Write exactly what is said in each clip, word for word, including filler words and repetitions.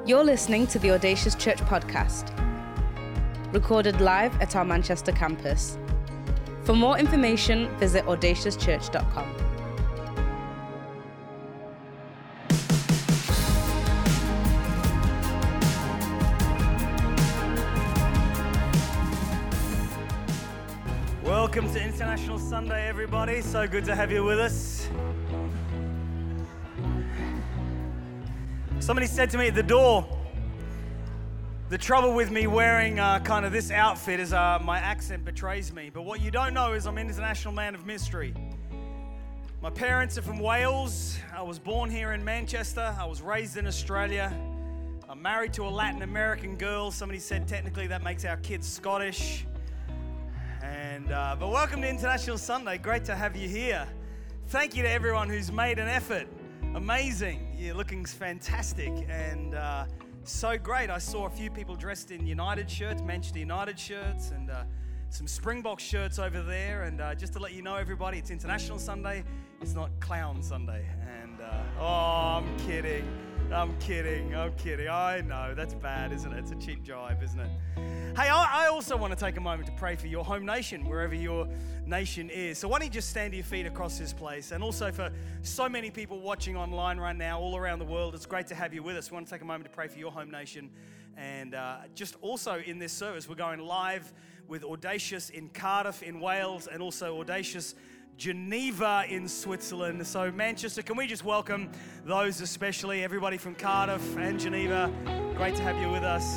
You're listening to the Audacious Church podcast, recorded live at our Manchester campus. For more information, visit audacious church dot com. Welcome to International Sunday, everybody. So good to have you with us. Somebody said to me at the door, the trouble with me wearing uh, kind of this outfit is uh, my accent betrays me. But what you don't know is I'm an international man of mystery. My parents are from Wales. I was born here in Manchester. I was raised in Australia. I'm married to a Latin American girl. Somebody said technically that makes our kids Scottish. And uh, but welcome to International Sunday. Great to have you here. Thank you to everyone who's made an effort. Amazing. You're looking fantastic and uh, so great. I saw a few people dressed in United shirts, Manchester United shirts, and uh, some Springbok shirts over there. And uh, just to let you know, everybody, it's International Sunday. It's not Clown Sunday. And uh, oh, I'm kidding. I'm kidding. I'm kidding. I know that's bad, isn't it? It's a cheap jibe, isn't it? Hey, I also want to take a moment to pray for your home nation, wherever your nation is. So why don't you just stand to your feet across this place? And also for so many people watching online right now, all around the world, it's great to have you with us. We want to take a moment to pray for your home nation. And uh, just also in this service, we're going live with Audacious in Cardiff in Wales and also Audacious Geneva in Switzerland. So Manchester, can we just welcome those, especially everybody from Cardiff and Geneva. Great to have you with us.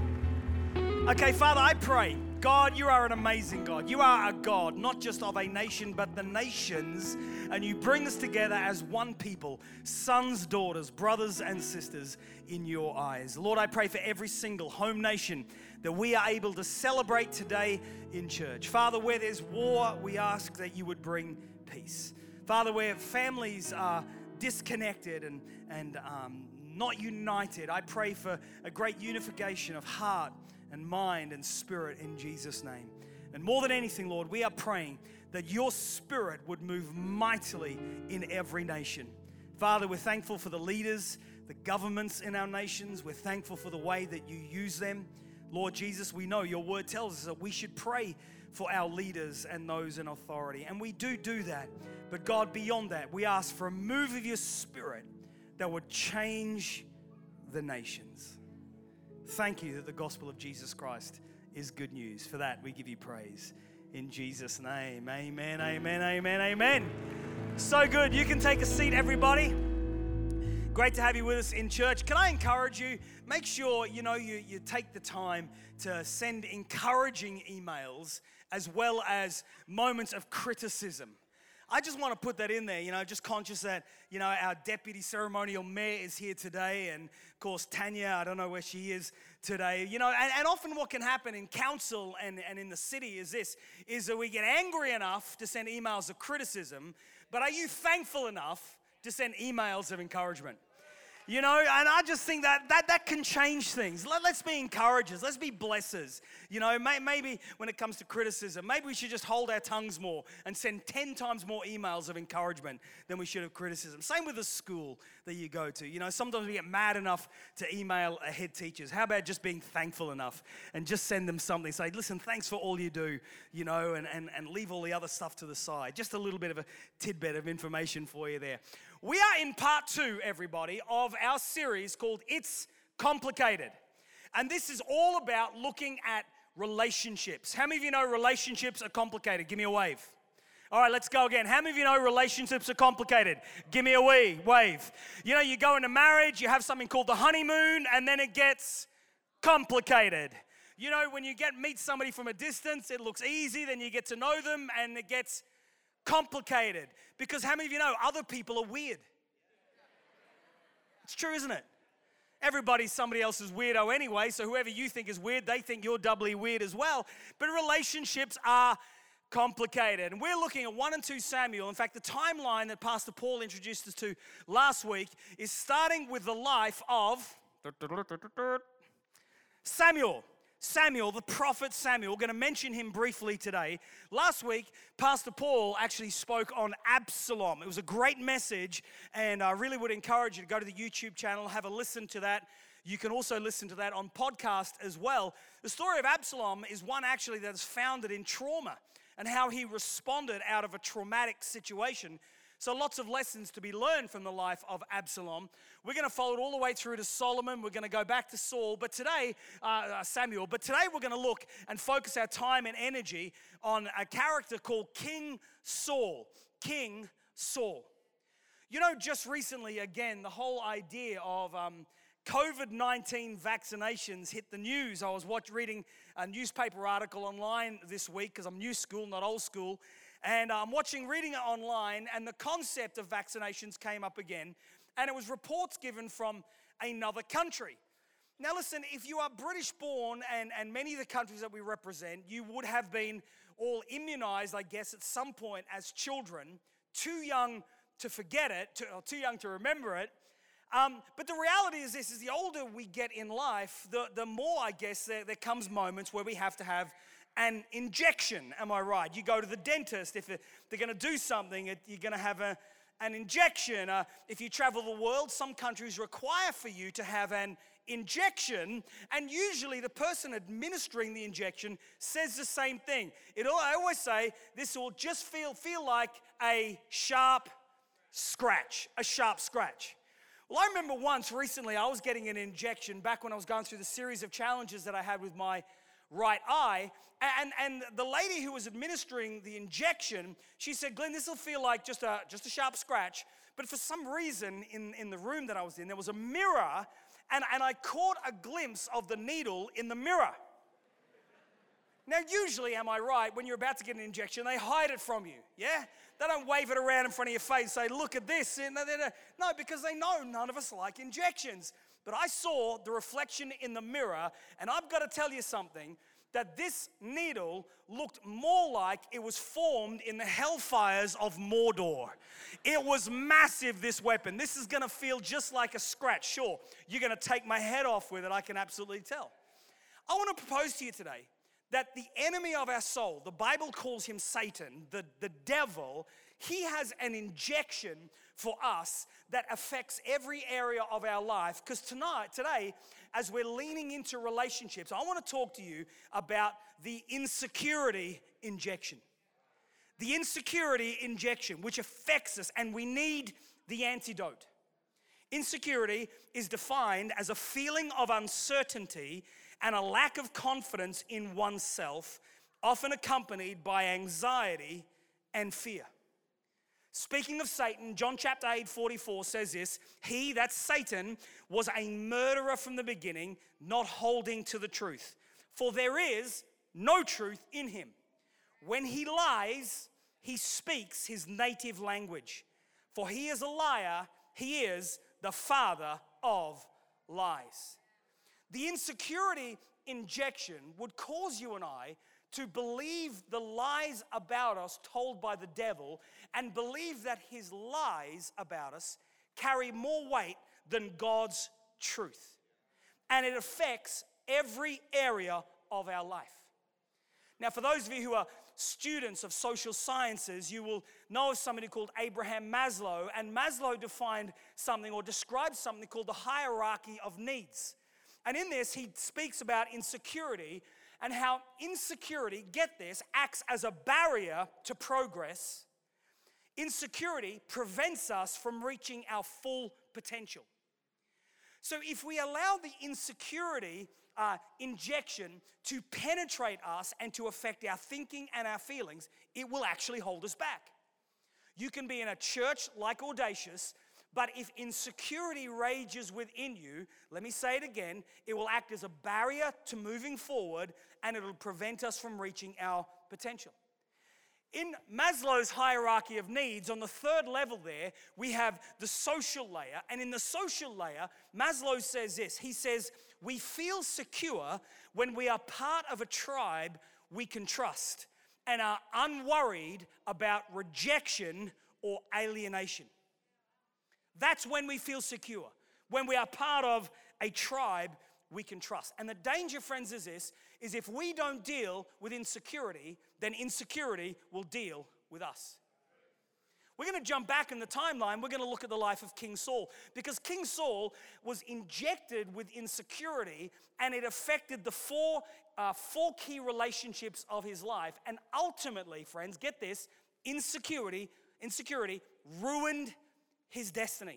Okay, Father, I pray, God, you are an amazing God. You are a God, not just of a nation, but the nations, and you bring us together as one people, sons, daughters, brothers, and sisters in your eyes. Lord, I pray for every single home nation that we are able to celebrate today in church. Father, where there's war, we ask that you would bring peace. Father, where families are disconnected and, and um, not united, I pray for a great unification of heart and mind and spirit in Jesus' name. And more than anything, Lord, we are praying that your spirit would move mightily in every nation. Father, we're thankful for the leaders, the governments in our nations. We're thankful for the way that you use them. Lord Jesus, we know your word tells us that we should pray for our leaders and those in authority. And we do do that. But God, beyond that, we ask for a move of your spirit that would change the nations. Thank you that the gospel of Jesus Christ is good news. For that, we give you praise. In Jesus' name, amen, amen, amen, amen. So good. You can take a seat, everybody. Great to have you with us in church. Can I encourage you, make sure, you know, you, you take the time to send encouraging emails as well as moments of criticism. I just want to put that in there, you know, just conscious that, you know, our deputy ceremonial mayor is here today. And of course, Tanya, I don't know where she is today. You know, and, and often what can happen in council and, and in the city is this, is that we get angry enough to send emails of criticism, but are you thankful enough to send emails of encouragement? You know, and I just think that that, that can change things. Let, let's be encouragers. Let's be blessers. You know, may, maybe when it comes to criticism, maybe we should just hold our tongues more and send ten times more emails of encouragement than we should of criticism. Same with the school that you go to. You know, sometimes we get mad enough to email a head teachers. How about just being thankful enough and just send them something? Say, listen, thanks for all you do, you know, and, and, and leave all the other stuff to the side. Just a little bit of a tidbit of information for you there. We are in part two, everybody, of our series called It's Complicated. And this is all about looking at relationships. How many of you know relationships are complicated? Give me a wave. All right, let's go again. How many of you know relationships are complicated? Give me a wave. wave. You know, you go into marriage, you have something called the honeymoon, and then it gets complicated. You know, when you get meet somebody from a distance, it looks easy, then you get to know them, and it gets complicated. Because how many of you know other people are weird? It's true, isn't it? Everybody's somebody else's weirdo anyway, so whoever you think is weird, they think you're doubly weird as well. But relationships are complicated. And we're looking at First and Second Samuel. In fact, the timeline that Pastor Paul introduced us to last week is starting with the life of Samuel. Samuel, the prophet Samuel. We're going to mention him briefly today. Last week, Pastor Paul actually spoke on Absalom. It was a great message, and I really would encourage you to go to the YouTube channel, have a listen to that. You can also listen to that on podcast as well. The story of Absalom is one actually that is founded in trauma and how he responded out of a traumatic situation. So lots of lessons to be learned from the life of Absalom. We're going to follow it all the way through to Solomon. We're going to go back to Saul, but today, uh, Samuel. But today we're going to look and focus our time and energy on a character called King Saul. King Saul. You know, just recently, again, the whole idea of um, covid nineteen vaccinations hit the news. I was watch, reading a newspaper article online this week because I'm new school, not old school. And I'm watching, reading it online, and the concept of vaccinations came up again. And it was reports given from another country. Now listen, if you are British born and, and many of the countries that we represent, you would have been all immunized, I guess, at some point as children, too young to forget it, to, or too young to remember it. Um, but the reality is this, is the older we get in life, the, the more, I guess, there, there comes moments where we have to have an injection, am I right? You go to the dentist, if they're going to do something, you're going to have a, an injection. Uh, if you travel the world, some countries require for you to have an injection, and usually the person administering the injection says the same thing. It, I always say, this will just feel, feel like a sharp scratch, a sharp scratch. Well, I remember once recently I was getting an injection back when I was going through the series of challenges that I had with my right eye, and, and the lady who was administering the injection, she said, Glenn, this will feel like just a just a sharp scratch, but for some reason in, in the room that I was in, there was a mirror, and, and I caught a glimpse of the needle in the mirror. Now, usually, am I right, when you're about to get an injection, they hide it from you, yeah? They don't wave it around in front of your face and say, look at this. No, because they know none of us like injections. But I saw the reflection in the mirror, and I've got to tell you something, that this needle looked more like it was formed in the hellfires of Mordor. It was massive, this weapon. This is going to feel just like a scratch. Sure, you're going to take my head off with it, I can absolutely tell. I want to propose to you today that the enemy of our soul, the Bible calls him Satan, the, the devil, he has an injection for us that affects every area of our life. Because tonight, today, as we're leaning into relationships, I want to talk to you about the insecurity injection. The insecurity injection, which affects us, and we need the antidote. Insecurity is defined as a feeling of uncertainty and a lack of confidence in oneself, often accompanied by anxiety and fear. Speaking of Satan, John chapter eight, forty-four says this, he, that's Satan, was a murderer from the beginning, not holding to the truth. For there is no truth in him. When he lies, he speaks his native language. For he is a liar, he is the father of lies. The insecurity injection would cause you and I to believe the lies about us told by the devil and believe that his lies about us carry more weight than God's truth. And it affects every area of our life. Now, for those of you who are students of social sciences, you will know of somebody called Abraham Maslow, and Maslow defined something or described something called the hierarchy of needs. And in this, he speaks about insecurity and how insecurity, get this, acts as a barrier to progress. Insecurity prevents us from reaching our full potential. So if we allow the insecurity uh, injection to penetrate us and to affect our thinking and our feelings, it will actually hold us back. You can be in a church like Audacious, but if insecurity rages within you, let me say it again, it will act as a barrier to moving forward and it will prevent us from reaching our potential. In Maslow's hierarchy of needs, on the third level there, we have the social layer. And in the social layer, Maslow says this. He says, we feel secure when we are part of a tribe we can trust and are unworried about rejection or alienation. That's when we feel secure, when we are part of a tribe we can trust. And the danger, friends, is this, is if we don't deal with insecurity, then insecurity will deal with us. We're going to jump back in the timeline. We're going to look at the life of King Saul, because King Saul was injected with insecurity, and it affected the four, uh, four key relationships of his life. And ultimately, friends, get this, insecurity, insecurity ruined his destiny.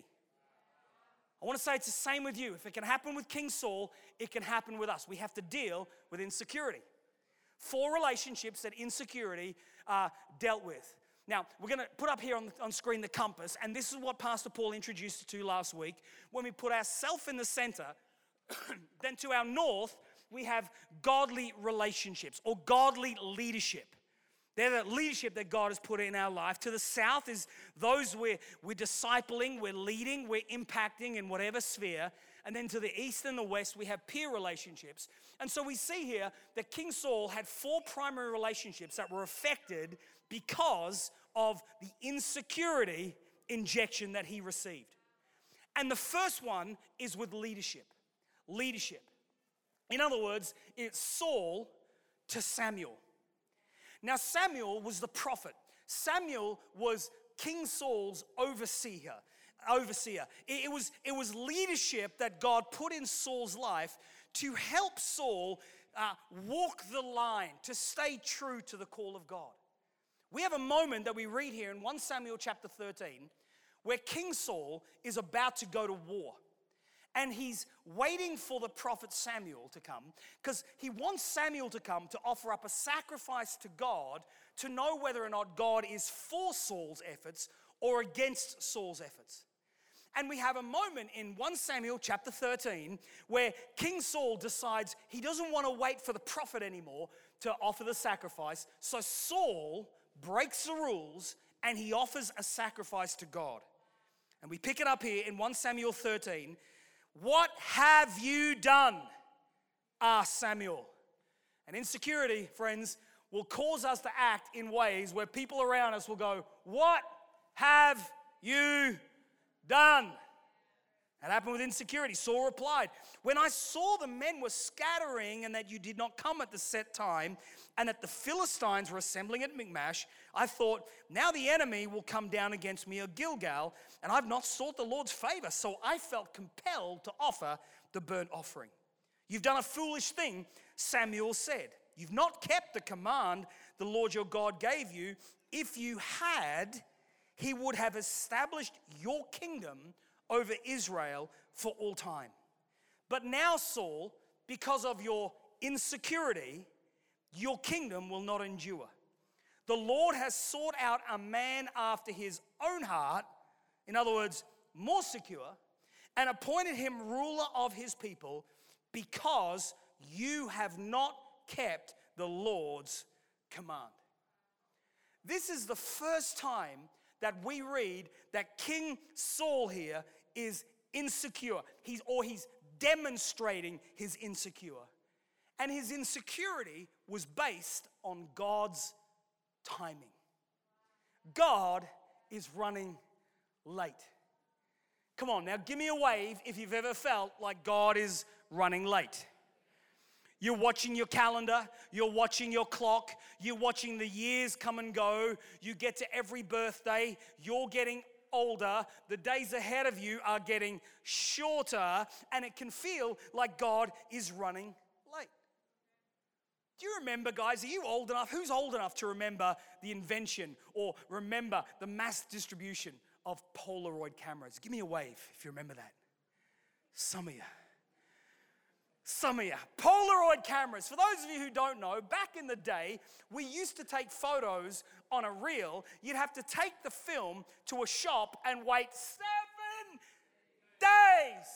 I want to say it's the same with you. If it can happen with King Saul, it can happen with us. We have to deal with insecurity. Four relationships that insecurity uh, dealt with. Now, we're going to put up here on, on screen the compass, and this is what Pastor Paul introduced us to last week. When we put ourselves in the center, then to our north, we have godly relationships or godly leadership. They're the leadership that God has put in our life. To the south is those we're, we're discipling, we're leading, we're impacting in whatever sphere. And then to the east and the west, we have peer relationships. And so we see here that King Saul had four primary relationships that were affected because of the insecurity injection that he received. And the first one is with leadership. Leadership. In other words, it's Saul to Samuel. Now, Samuel was the prophet. Samuel was King Saul's overseer. Overseer. It was, it was leadership that God put in Saul's life to help Saul uh, walk the line, to stay true to the call of God. We have a moment that we read here in First Samuel chapter thirteen where King Saul is about to go to war. And he's waiting for the prophet Samuel to come because he wants Samuel to come to offer up a sacrifice to God to know whether or not God is for Saul's efforts or against Saul's efforts. And we have a moment in First Samuel chapter thirteen where King Saul decides he doesn't want to wait for the prophet anymore to offer the sacrifice. So Saul breaks the rules and he offers a sacrifice to God. And we pick it up here in First Samuel thirteen. What have you done? Asked Samuel. And insecurity, friends, will cause us to act in ways where people around us will go, what have you done? That happened with insecurity. Saul replied, when I saw the men were scattering and that you did not come at the set time and that the Philistines were assembling at Michmash, I thought, now the enemy will come down against me at Gilgal, and I've not sought the Lord's favor. So I felt compelled to offer the burnt offering. You've done a foolish thing, Samuel said. You've not kept the command the Lord your God gave you. If you had, he would have established your kingdom over Israel for all time. But now, Saul, because of your insecurity, your kingdom will not endure. The Lord has sought out a man after his own heart, in other words, more secure, and appointed him ruler of his people because you have not kept the Lord's command. This is the first time that we read that King Saul here is insecure. He's, or he's demonstrating his insecure. And his insecurity was based on God's timing. God is running late. Come on, now give me a wave if you've ever felt like God is running late. You're watching your calendar, you're watching your clock, you're watching the years come and go. You get to every birthday, you're getting older, the days ahead of you are getting shorter, and it can feel like God is running late. Do you remember, guys, are you old enough? Who's old enough to remember the invention or remember the mass distribution of Polaroid cameras? Give me a wave if you remember that. Some of you. Some of you. Polaroid cameras. For those of you who don't know, back in the day, we used to take photos on a reel. You'd have to take the film to a shop and wait seven days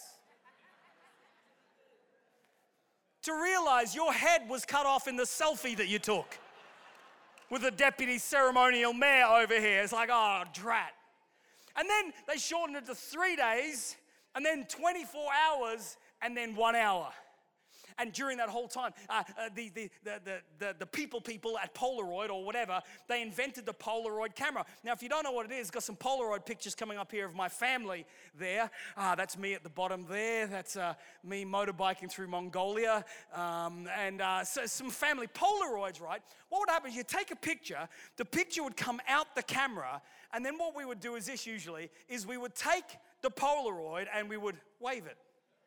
to realize your head was cut off in the selfie that you took with the deputy ceremonial mayor over here. It's like, oh, drat. And then they shortened it to three days, and then twenty-four hours, and then one hour. And during that whole time, uh, uh, the, the, the, the, the people people at Polaroid or whatever, they invented the Polaroid camera. Now, if you don't know what it is, got some Polaroid pictures coming up here of my family there. Uh, that's me at the bottom there. That's uh, me motorbiking through Mongolia. Um, and uh, so some family Polaroids, right? What would happen is you take a picture, the picture would come out the camera, and then what we would do is this usually, is we would take the Polaroid and we would wave it.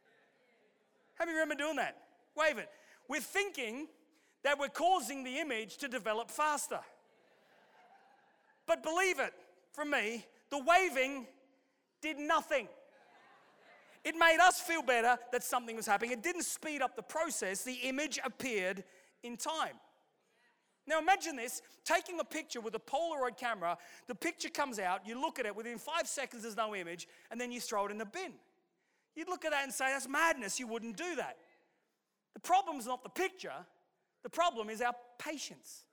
How many remember doing that? Wave it. We're thinking that we're causing the image to develop faster. But believe it, from me, the waving did nothing. It made us feel better that something was happening. It didn't speed up the process. The image appeared in time. Now imagine this, taking a picture with a Polaroid camera, the picture comes out, you look at it, within five seconds there's no image, and then you throw it in the bin. You'd look at that and say, that's madness, you wouldn't do that. The problem's not the picture, the problem is our patience.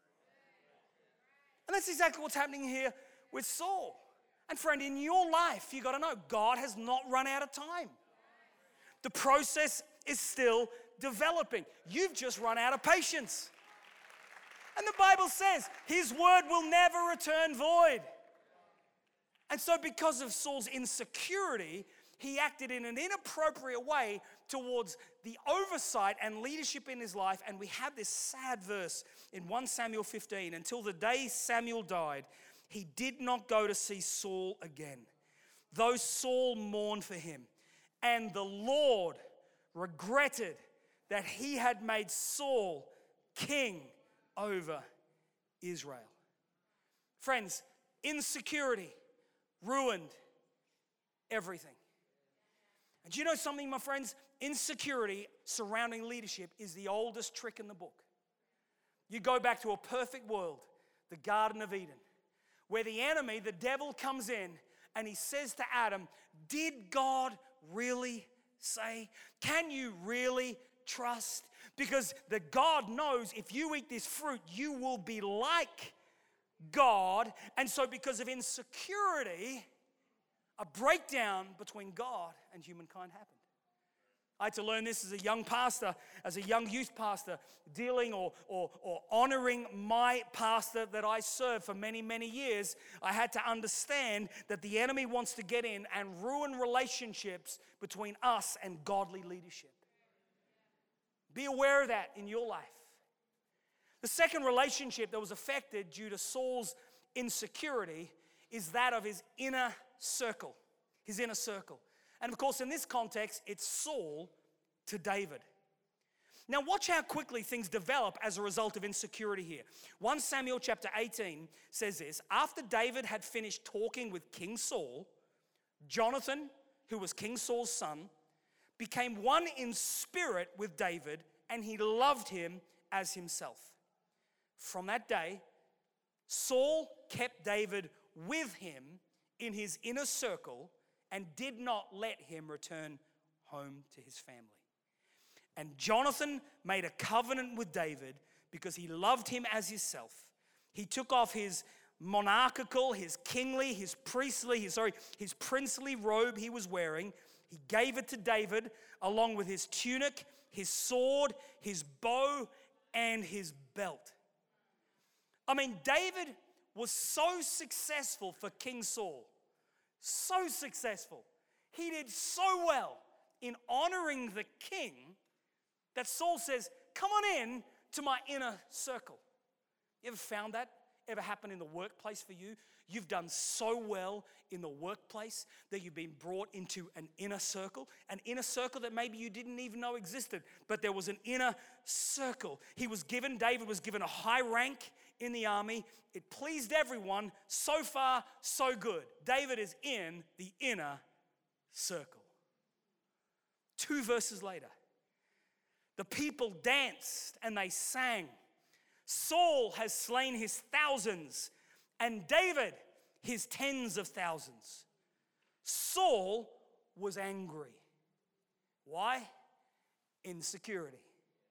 And that's exactly what's happening here with Saul. And friend, in your life, you got to know, God has not run out of time. The process is still developing. You've just run out of patience. And the Bible says, his word will never return void. And so because of Saul's insecurity, he acted in an inappropriate way towards the oversight and leadership in his life. And we have this sad verse in First Samuel fifteen. Until the day Samuel died, he did not go to see Saul again, though Saul mourned for him. And the Lord regretted that he had made Saul king over Israel. Friends, insecurity ruined everything. And do you know something, my friends? Insecurity surrounding leadership is the oldest trick in the book. You go back to a perfect world, the Garden of Eden, where the enemy, the devil, comes in and he says to Adam, did God really say? Can you really trust? Because the God knows if you eat this fruit, you will be like God. And so because of insecurity, a breakdown between God and humankind happened. I had to learn this as a young pastor, as a young youth pastor, dealing or, or, or honoring my pastor that I served for many, many years. I had to understand that the enemy wants to get in and ruin relationships between us and godly leadership. Be aware of that in your life. The second relationship that was affected due to Saul's insecurity is that of his inner circle, his inner circle. And of course, in this context, it's Saul to David. Now watch how quickly things develop as a result of insecurity here. First Samuel chapter eighteen says this, after David had finished talking with King Saul, Jonathan, who was King Saul's son, became one in spirit with David, and he loved him as himself. From that day, Saul kept David with him in his inner circle and did not let him return home to his family. And Jonathan made a covenant with David because he loved him as himself. He took off his monarchical, his kingly, his priestly, his, sorry, his princely robe he was wearing. He gave it to David along with his tunic, his sword, his bow, and his belt. I mean, David was so successful for King Saul, so successful. He did so well in honoring the king that Saul says, come on in to my inner circle. You ever found that? Ever happen in the workplace for you? You've done so well in the workplace that you've been brought into an inner circle, an inner circle that maybe you didn't even know existed, but there was an inner circle. He was given, David was given a high rank in the army. It pleased everyone. So far, so good. David is in the inner circle. Two verses later, the people danced and they sang. Saul has slain his thousands, and David his tens of thousands. Saul was angry. Why? Insecurity.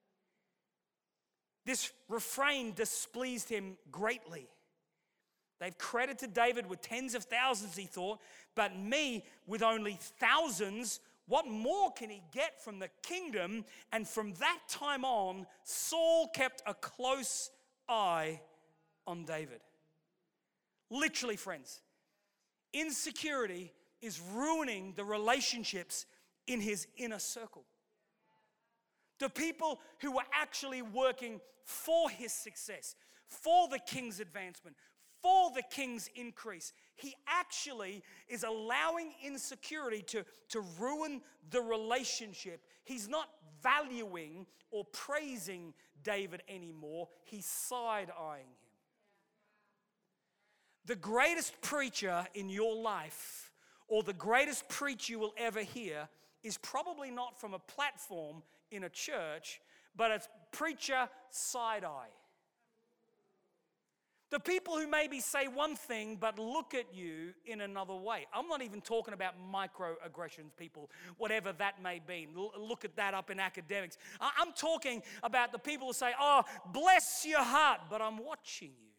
This refrain displeased him greatly. They've credited David with tens of thousands, he thought, but me with only thousands. What more can he get from the kingdom? And from that time on, Saul kept a close eye on David. Literally, friends, insecurity is ruining the relationships in his inner circle. The people who were actually working for his success, for the king's advancement, for the king's increase. He actually is allowing insecurity to, to ruin the relationship. He's not valuing or praising David anymore. He's side-eyeing him. The greatest preacher in your life, or the greatest preach you will ever hear, is probably not from a platform in a church, but a preacher side-eye. The people who maybe say one thing but look at you in another way. I'm not even talking about microaggressions, people, whatever that may be. Look at that up in academics. I'm talking about the people who say, oh, bless your heart, but I'm watching you.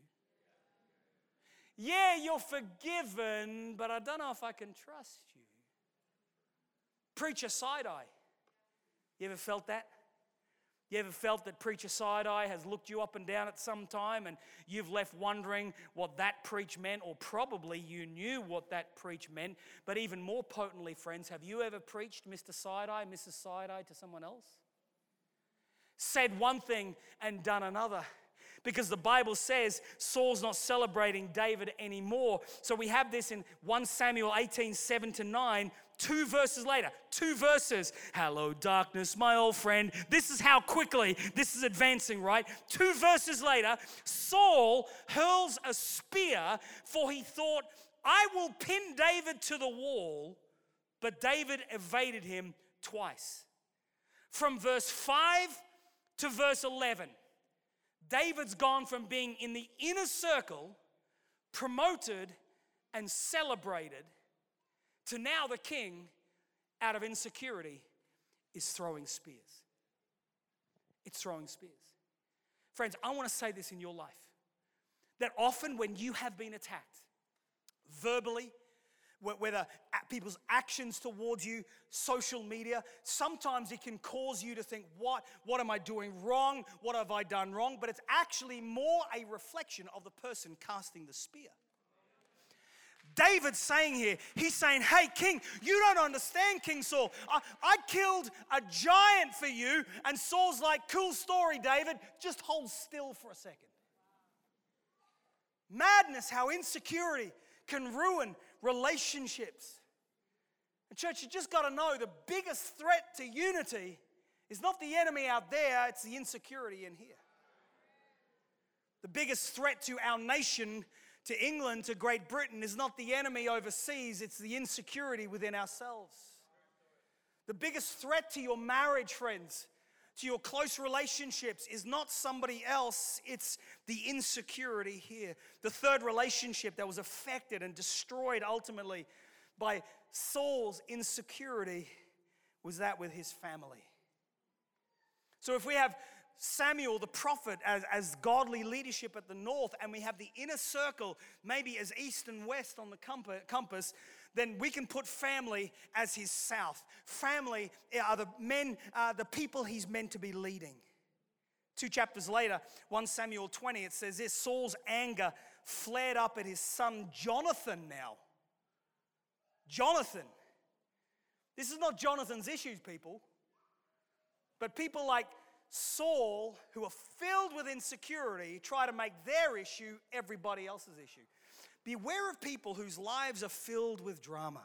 Yeah, you're forgiven, but I don't know if I can trust you. Preacher side-eye. You ever felt that? You ever felt that preacher side-eye has looked you up and down at some time and you've left wondering what that preach meant, or probably you knew what that preach meant, but even more potently, friends, have you ever preached Mister Side-eye, Missus Side-eye to someone else? Said one thing and done another. Because the Bible says Saul's not celebrating David anymore. So we have this in First Samuel eighteen, seven to nine, two verses later, two verses. Hello, darkness, my old friend. This is how quickly this is advancing, right? Two verses later, Saul hurls a spear, for he thought, I will pin David to the wall, but David evaded him twice. From verse five to verse eleven, David's gone from being in the inner circle, promoted and celebrated, to now the king, out of insecurity, is throwing spears. It's throwing spears. Friends, I want to say this in your life, that often when you have been attacked, verbally, whether people's actions towards you, social media, sometimes it can cause you to think, what, what am I doing wrong? What have I done wrong? But it's actually more a reflection of the person casting the spear. David's saying here, he's saying, hey, king, you don't understand, King Saul. I, I killed a giant for you. And Saul's like, cool story, David. Just hold still for a second. Madness, how insecurity can ruin relationships. And church, you just got to know the biggest threat to unity is not the enemy out there, it's the insecurity in here. The biggest threat to our nation, to England, to Great Britain, is not the enemy overseas, it's the insecurity within ourselves. The biggest threat to your marriage, friends, to your close relationships, is not somebody else, it's the insecurity here. The third relationship that was affected and destroyed ultimately by Saul's insecurity was that with his family. So if we have Samuel the prophet as, as godly leadership at the north, and we have the inner circle maybe as east and west on the compass, then we can put family as his south. Family are the men, uh, the people he's meant to be leading. Two chapters later, First Samuel twenty, it says this: Saul's anger flared up at his son Jonathan now. Jonathan. This is not Jonathan's issues, people. But people like Saul, who are filled with insecurity, try to make their issue everybody else's issue. Beware of people whose lives are filled with drama.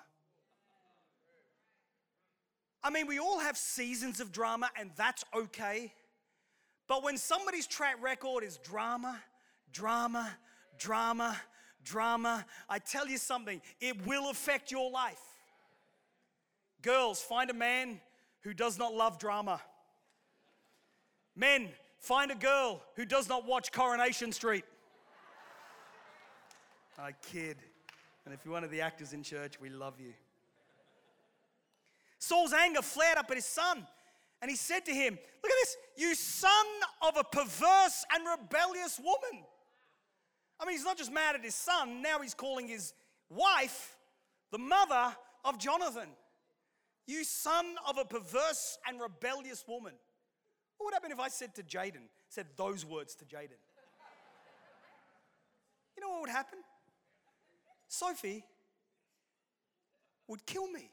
I mean, we all have seasons of drama, and that's okay. But when somebody's track record is drama, drama, drama, drama, I tell you something, it will affect your life. Girls, find a man who does not love drama. Men, find a girl who does not watch Coronation Street. I kid. And if you're one of the actors in church, we love you. Saul's anger flared up at his son, and he said to him, look at this, you son of a perverse and rebellious woman. I mean, he's not just mad at his son, now he's calling his wife the mother of Jonathan. You son of a perverse and rebellious woman. What would happen if I said to Jaden, said those words to Jaden? You know what would happen? Sophie would kill me.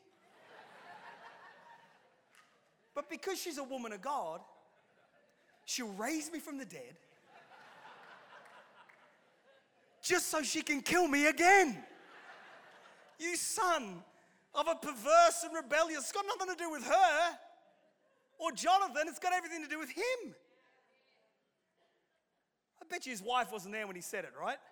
But because she's a woman of God, she'll raise me from the dead just so she can kill me again. You son of a perverse and rebellious. It's got nothing to do with her or Jonathan. It's got everything to do with him. I bet you his wife wasn't there when he said it, right?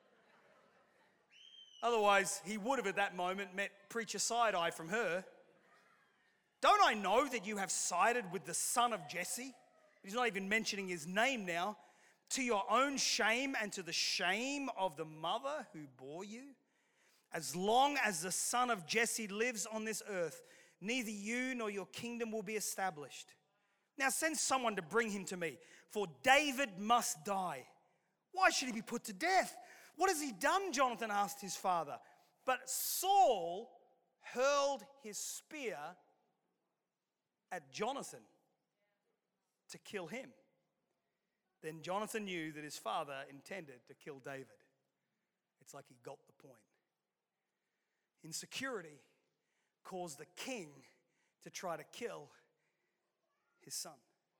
Otherwise, he would have at that moment met preacher side-eye from her. Don't I know that you have sided with the son of Jesse? He's not even mentioning his name now. To your own shame and to the shame of the mother who bore you? As long as the son of Jesse lives on this earth, neither you nor your kingdom will be established. Now send someone to bring him to me, for David must die. Why should he be put to death? What has he done? Jonathan asked his father. But Saul hurled his spear at Jonathan to kill him. Then Jonathan knew that his father intended to kill David. It's like he got the point. Insecurity caused the king to try to kill his son.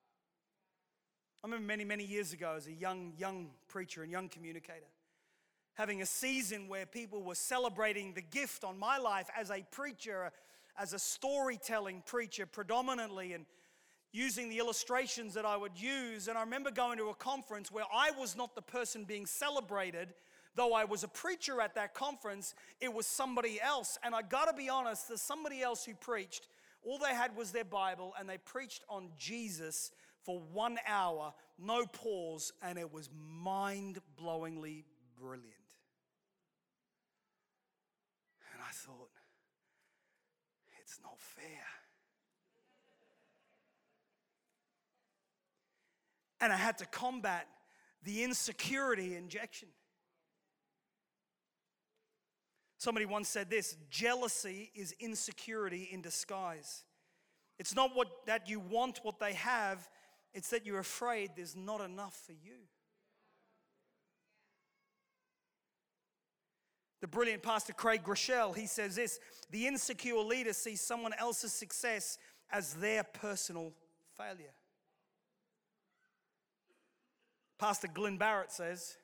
I remember many, many years ago as a young, young preacher and young communicator, having a season where people were celebrating the gift on my life as a preacher, as a storytelling preacher predominantly, and using the illustrations that I would use. And I remember going to a conference where I was not the person being celebrated. Though I was a preacher at that conference, it was somebody else. And I gotta be honest, there's somebody else who preached. All they had was their Bible, and they preached on Jesus for one hour, no pause, and it was mind-blowingly brilliant. And I thought, it's not fair. And I had to combat the insecurity injection. Somebody once said this: jealousy is insecurity in disguise. It's not what that you want what they have, it's that you're afraid there's not enough for you. The brilliant Pastor Craig Groeschel, he says this: the insecure leader sees someone else's success as their personal failure. Pastor Glenn Barrett says,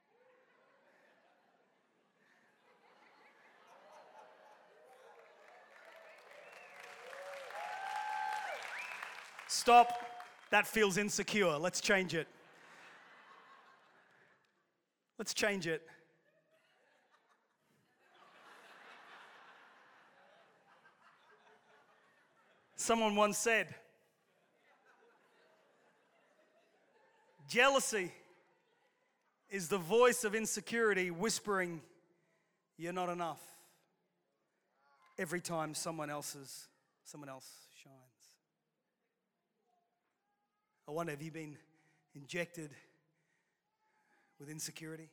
stop, that feels insecure. Let's change it. Let's change it. Someone once said, jealousy is the voice of insecurity whispering, you're not enough, every time someone else's, someone else shines. I wonder, have you been injected with insecurity?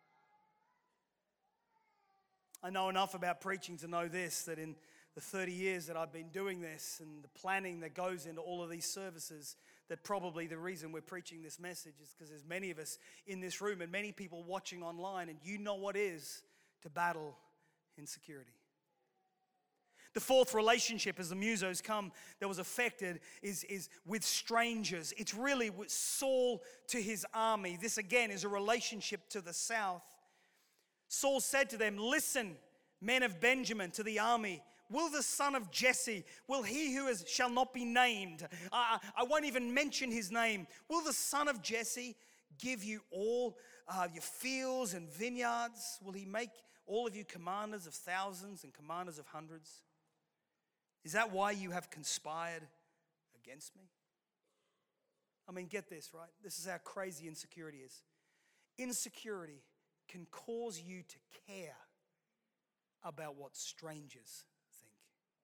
I know enough about preaching to know this, that in the thirty years that I've been doing this and the planning that goes into all of these services, that probably the reason we're preaching this message is because there's many of us in this room and many people watching online, and you know what it is to battle insecurity. The fourth relationship, as the musos come, that was affected is, is with strangers. It's really with Saul to his army. This again is a relationship to the south. Saul said to them, listen, men of Benjamin, to the army, will the son of Jesse, will he who is, shall not be named, uh, I won't even mention his name, will the son of Jesse give you all uh, your fields and vineyards? Will he make all of you commanders of thousands and commanders of hundreds? Is that why you have conspired against me? I mean, get this, right? This is how crazy insecurity is. Insecurity can cause you to care about what strangers think.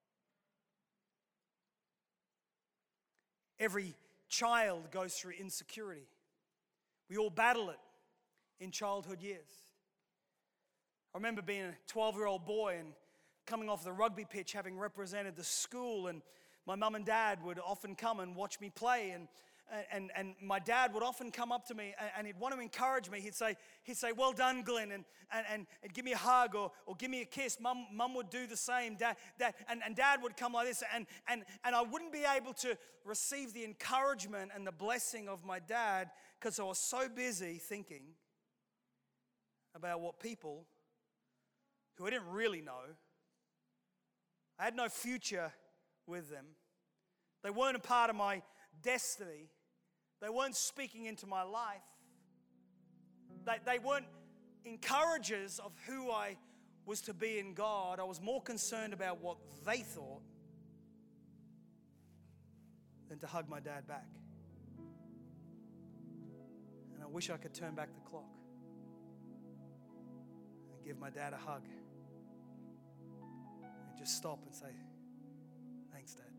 Every child goes through insecurity. We all battle it in childhood years. I remember being a twelve-year-old boy and coming off the rugby pitch, having represented the school, and my mum and dad would often come and watch me play, and and and my dad would often come up to me and, and he'd want to encourage me. He'd say, he'd say, "Well done, Glenn," and and and, and give me a hug or or give me a kiss. Mum mum would do the same. Dad dad and, and dad would come like this, and and and I wouldn't be able to receive the encouragement and the blessing of my dad because I was so busy thinking about what people who I didn't really know, I had no future with them. They weren't a part of my destiny. They weren't speaking into my life. They, they weren't encouragers of who I was to be in God. I was more concerned about what they thought than to hug my dad back. And I wish I could turn back the clock and give my dad a hug and just stop and say, "Thanks, Dad."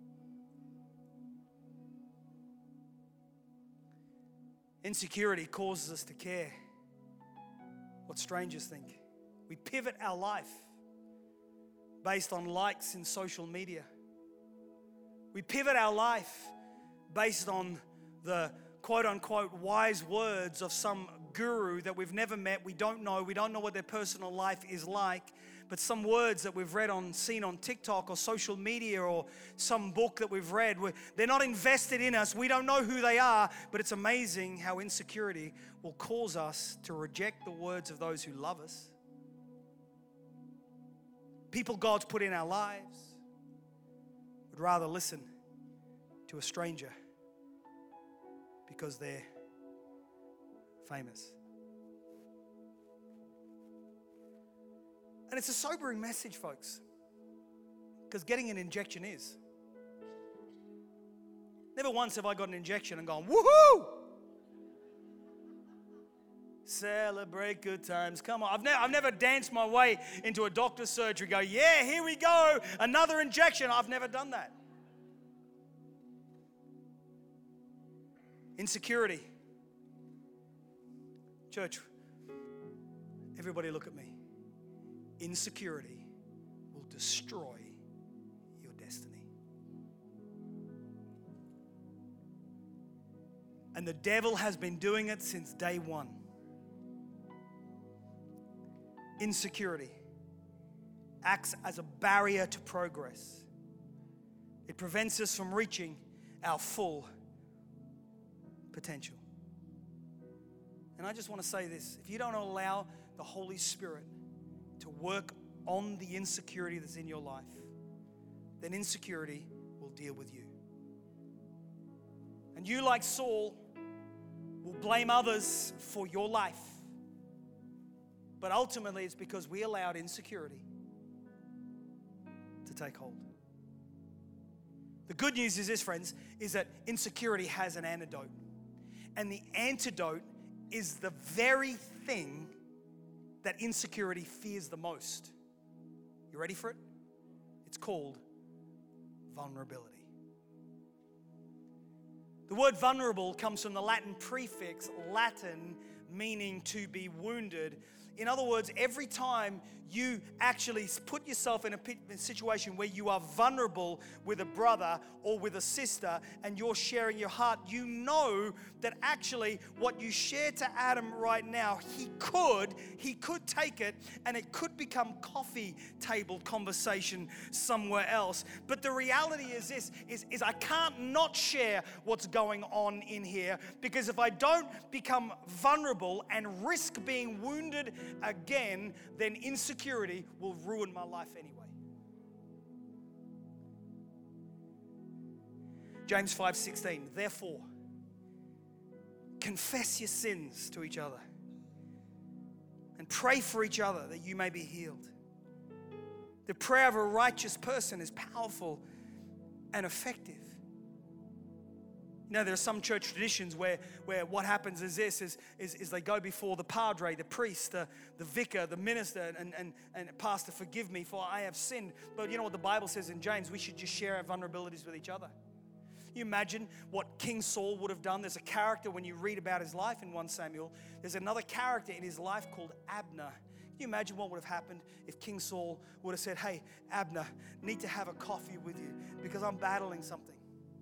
Insecurity causes us to care what strangers think. We pivot our life based on likes in social media. We pivot our life based on the quote-unquote wise words of some guru that we've never met, we don't know, we don't know what their personal life is like, but some words that we've read on, seen on TikTok or social media or some book that we've read, they're not invested in us, we don't know who they are, but it's amazing how insecurity will cause us to reject the words of those who love us. People God's put in our lives would rather listen to a stranger because they're famous. And it's a sobering message, folks, because getting an injection is. Never once have I got an injection and gone, "Woohoo! Celebrate good times." Come on. I've, ne- I've never danced my way into a doctor's surgery, go, "Yeah, here we go, another injection." I've never done that. Insecurity. Church, everybody look at me. Insecurity will destroy your destiny. And the devil has been doing it since day one. Insecurity acts as a barrier to progress. It prevents us from reaching our full potential. And I just want to say this. If you don't allow the Holy Spirit to work on the insecurity that's in your life, then insecurity will deal with you. And you, like Saul, will blame others for your life. But ultimately, it's because we allowed insecurity to take hold. The good news is this, friends, is that insecurity has an antidote. And the antidote is the very thing that insecurity fears the most. You ready for it? It's called vulnerability. The word vulnerable comes from the Latin prefix, Latin, meaning to be wounded. In other words, every time you actually put yourself in a situation where you are vulnerable with a brother or with a sister and you're sharing your heart, you know that actually what you share to Adam right now, he could, he could take it and it could become coffee table conversation somewhere else. But the reality is this, is, is I can't not share what's going on in here, because if I don't become vulnerable and risk being wounded again, then insecurity will ruin my life anyway. James five sixteen, therefore, confess your sins to each other and pray for each other that you may be healed. The prayer of a righteous person is powerful and effective. You know, there are some church traditions where, where what happens is this, is, is, is they go before the padre, the priest, the, the vicar, the minister, and, and, and pastor, forgive me for I have sinned. But you know what the Bible says in James? We should just share our vulnerabilities with each other. You imagine what King Saul would have done. There's a character when you read about his life in First Samuel. There's another character in his life called Abner. you imagine what would have happened if King Saul would have said, hey, Abner, need to have a coffee with you because I'm battling something.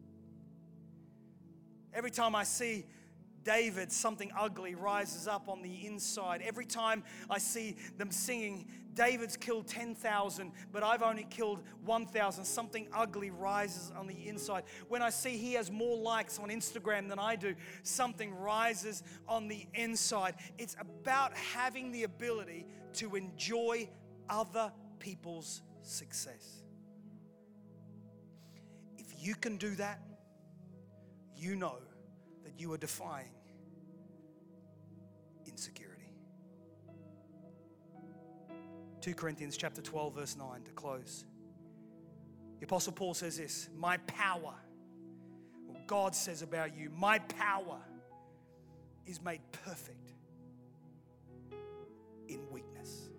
Every time I see David, something ugly rises up on the inside. Every time I see them singing, David's killed ten thousand, but I've only killed one thousand. Something ugly rises on the inside. When I see he has more likes on Instagram than I do, something rises on the inside. It's about having the ability to enjoy other people's success. If you can do that, you know that you are defying insecurity. Second Corinthians chapter twelve, verse nine to close. The Apostle Paul says this, my power, what God says about you, my power is made perfect in weakness.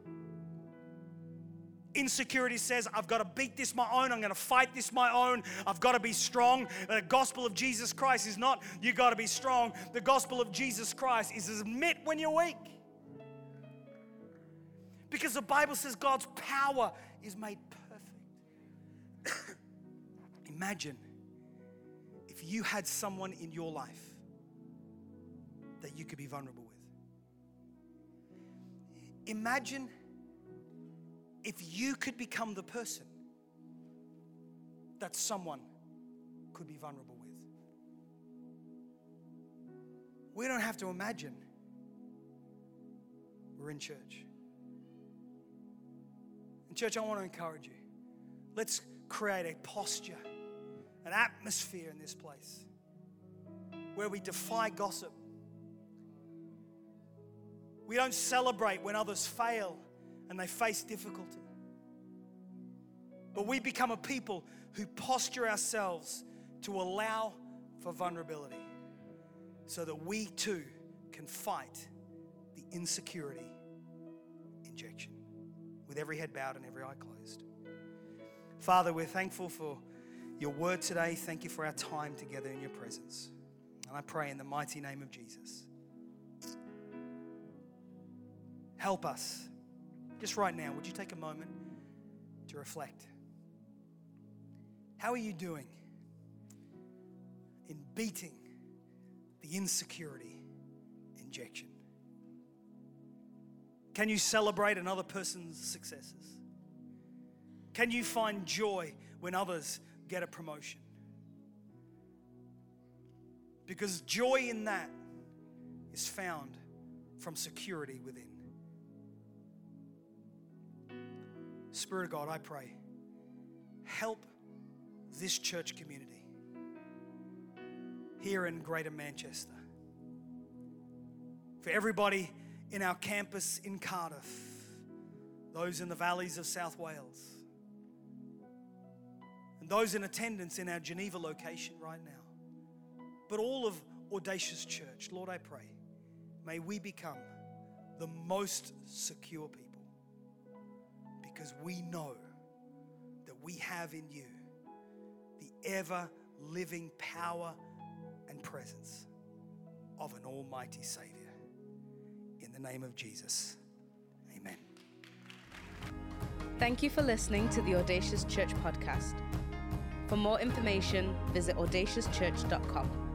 Insecurity says, I've got to beat this my own. I'm going to fight this my own. I've got to be strong. The gospel of Jesus Christ is not, you got to be strong. The gospel of Jesus Christ is admit when you're weak. Because the Bible says God's power is made perfect. Imagine if you had someone in your life that you could be vulnerable with. Imagine if you could become the person that someone could be vulnerable with. We don't have to imagine. We're in church. In church, I want to encourage you. Let's create a posture, an atmosphere in this place where we defy gossip. We don't celebrate when others fail and they face difficulty. But we become a people who posture ourselves to allow for vulnerability so that we too can fight the insecurity injection with every head bowed and every eye closed. Father, we're thankful for your word today. Thank you for our time together in your presence. And I pray in the mighty name of Jesus. Help us. Just right now, would you take a moment to reflect? How are you doing in beating the insecurity injection? Can you celebrate another person's successes? Can you find joy when others get a promotion? Because joy in that is found from security within. Spirit of God, I pray, help this church community here in Greater Manchester. For everybody in our campus in Cardiff, those in the valleys of South Wales, and those in attendance in our Geneva location right now, but all of Audacious Church, Lord, I pray, may we become the most secure people. Because we know that we have in you the ever-living power and presence of an almighty Savior. In the name of Jesus, amen. Thank you for listening to the Audacious Church podcast. For more information, visit audacious church dot com.